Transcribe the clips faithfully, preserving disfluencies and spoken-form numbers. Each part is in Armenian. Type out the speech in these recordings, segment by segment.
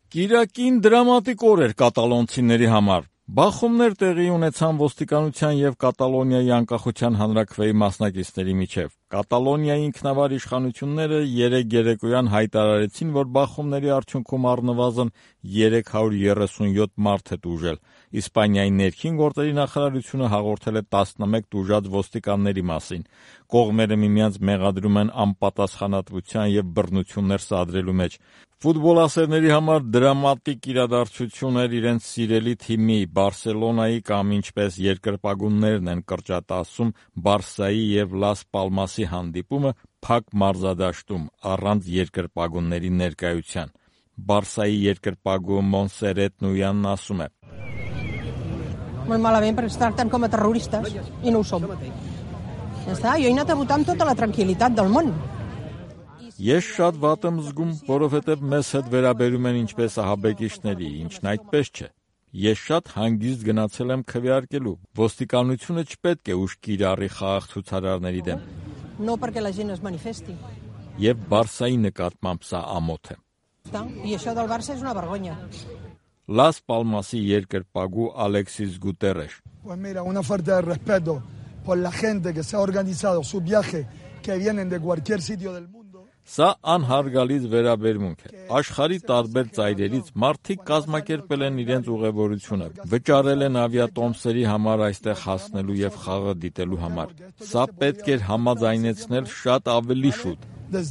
Կիրակին դրամատիկ օր էր կատալոնցիների համար։ Բախումներ տեղի ունեցան ոստիկանության և Կատալոնիայի անկախության հանրաքվեի մասնակիցների միջև։ Կատալոնիայի ինքնավար իշխանությունները երեկ երեկոյան հայտարարեցին, որ բախումների արդյունքում առնվազն երեք հարյուր երեսունյոթ մարդ է տուժել։ Իսպանիայի ներքին գործերի նախարարությունը հաղորդել է տասնմեկ տուժած ոստիկանների մասին։ Կողմերը միմյանց մեղադրում են անպատասխանատվության և բռնություններ սադրելու մեջ։ Ֆուտբոլասերների համար դրամատիկ իրադարձություն էր իրենց սիրելի թիմի Բարսելոնայի կամ ինչպես երկրպագուններն են կրճատը ասում Բարսայի և Լաս Պալմասի հանդիպումը փակ մարզադաշտում առանց երկրպագունների ներկայության։ Բարսայի երկրպագու Մոնսերետ Նույանն ասում է. Molt malament perquè es tracten com a terroristes i no ho som. Ja està, jo he anat a votar amb tota la tranquil·litat del món. Ես շատ վատ եմ զգում, որովհետև մեզ հետ վերաբերում են ինչպես ահաբեկիչների, ինչն այդպես չէ։ Ես շատ հանգիստ գնացել եմ քվեարկելու։ Ոստիկանությունը չպետք է ուշքի իրարի խաղաղ ցուցարարների դեմ։ No perquè la gent es manifesti. Եվ Բարսայի նկատմամբ սա ամոթ է։ I això del Barça és una vergonya. Լաս Պալմասի երկրպագու Ալեքսիս Գուտերեշ. Pues mira, una falta de respeto por la gente que se ha organizado sus viajes que vienen de cualquier sitio del mundo. Սա անհարգալից վերաբերմունք է։ Աշխարհի տարբեր ծայրերից մարդիկ կազմակերպել են իրենց ուղևորությունը, վճարել են ավիատոմսերի համար այստեղ հասնելու եւ խաղը դիտելու համար։ Սա պետք էր համաձայնեցնել շատ ավելի շուտ։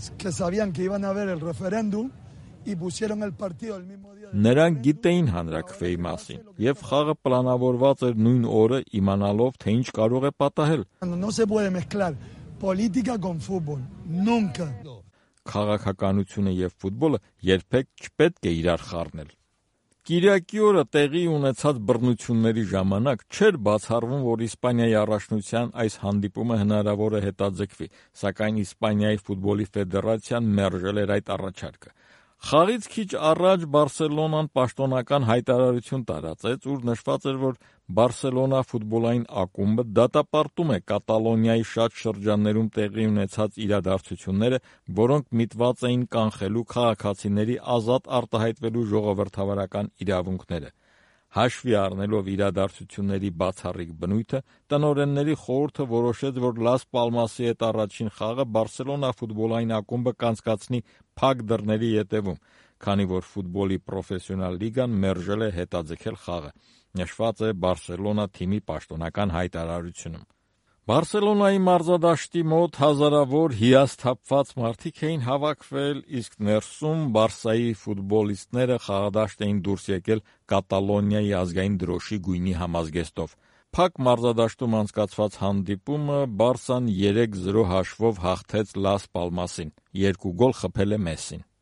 Նրանք գիտեին հանրաքվեի մասին եւ խաղը պլանավորված էր նույն օրը իմանալով, թե ինչ կարող է պատահել։ Քաղաքականությունը և ֆուտբոլը երբեք չպետք է իրար խառնել։ Կիրակի օրը տեղի ունեցած բռնությունների ժամանակ չէր բացառվում, որ Իսպանիայի առաջնության այս հանդիպումը հնարավոր է հետաձգվի, սակայն Իսպանիայի ֆուտբոլի ֆեդերացիան մերժել էր այդ առաջարկը։ Խաղից քիչ առաջ Բարսելոնան պաշտոնական հայտարարություն տարածեց, ուր նշված էր, որ Բարսելոնա ֆուտբոլային ակումբը դատապարտում է Կատալոնիայի շատ շրջաններում տեղի ունեցած իրադարձությունները, որոնք միտված էին կանխելու քաղաքացիների ազատ արտահայտվելու ժողովրդավարական իրավունքները։ Հաշվի առնելով իրադարձությունների բացառիկ բնույթը, տնօրենների խորհուրդը որոշեց, որ Լաս Պալմասի հետ առաջին խաղը Բարսելոնա ֆուտբոլային ակումբը կանցկացնի փակ դռների ետևում, քանի որ ֆուտբոլի պրոֆեսիոնալ լիգան մերժել է հետաձգել խաղը, նշված է Բարսելոնա թիմի պաշտոնական հայտարարությունում։ Բարսելոնայի մարզադաշտի մոտ հազարավոր հիասթափված մարդիկ էին հավաքվել, իսկ ներսում Բարսայի ֆուտբոլիստները խաղադաշտ էին դուրս եկել Կատալոնիայի ազգային դրոշի գույնի համազգեստով։ Փակ մարզադաշտում անցկացված հանդիպումը Բարսան երեք զրո հաշվով հաղթեց Լաս Պալմասին, երկու գոլ խփել է Մեսսին։